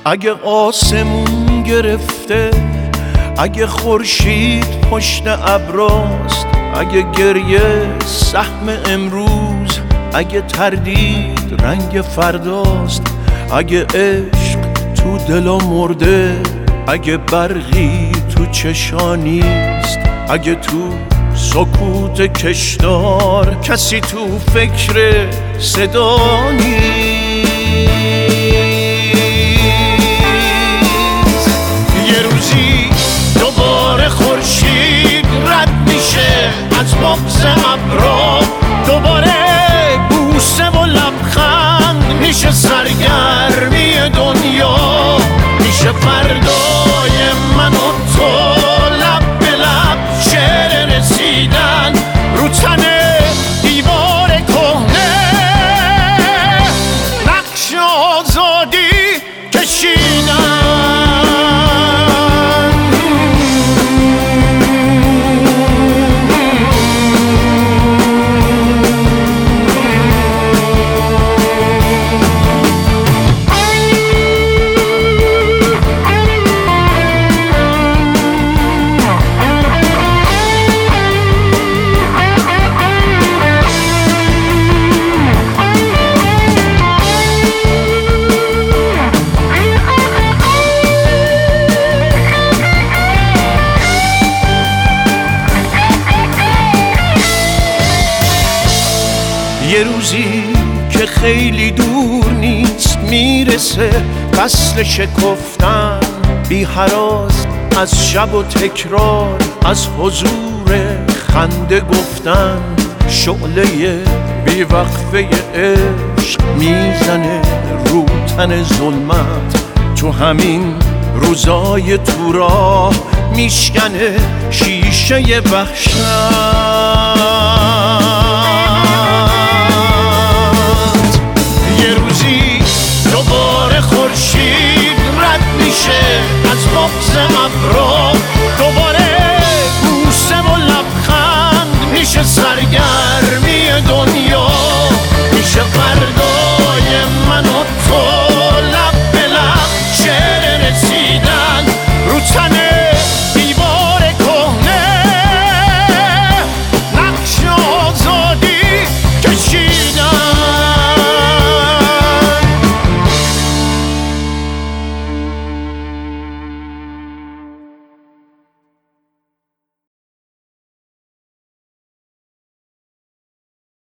اگه آسمون گرفته، اگه خورشید پشت ابراست، اگه گریه سهم امروز، اگه تردید رنگ فرداست، اگه عشق تو دلا مرده، اگه برقی تو چشانیست، اگه تو سکوت کشدار کسی تو فکر صدا نیست. یه روزی دوباره خورشید رد میشه از بغض ابرا، دوباره بوسه و لبخند میشه سرگرمی دنیا، میشه فردای من و تو لب به لب شعر رسیدن رو تن دیوار کهنه، نقش آزادی کشیدن. یه روزی که خیلی دور نیست میرسه فصل شکفتن، بی هراس از شب و تکرار، از حضور خنده گفتن، شعله بی وقفه عشق میزنه رو تن ظلمت، تو همین روزای تو راه میشکنه شیشه وحشت. دوباره خورشید رد میشه از بغض ابرا،